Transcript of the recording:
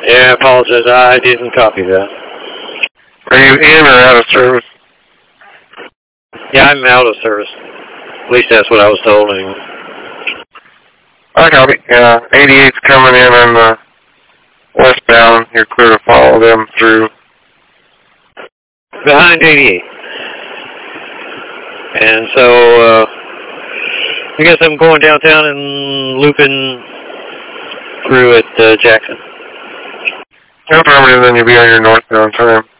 Yeah, I apologize. I didn't copy that. Are you in or out of service? Yeah, I'm out of service. At least that's what I was told anyway. I copy. 88's coming in on the westbound. You're clear to follow them through. Behind 88. And so, I guess I'm going downtown and looping through at Jackson. No problem, then you'll be on your northbound time.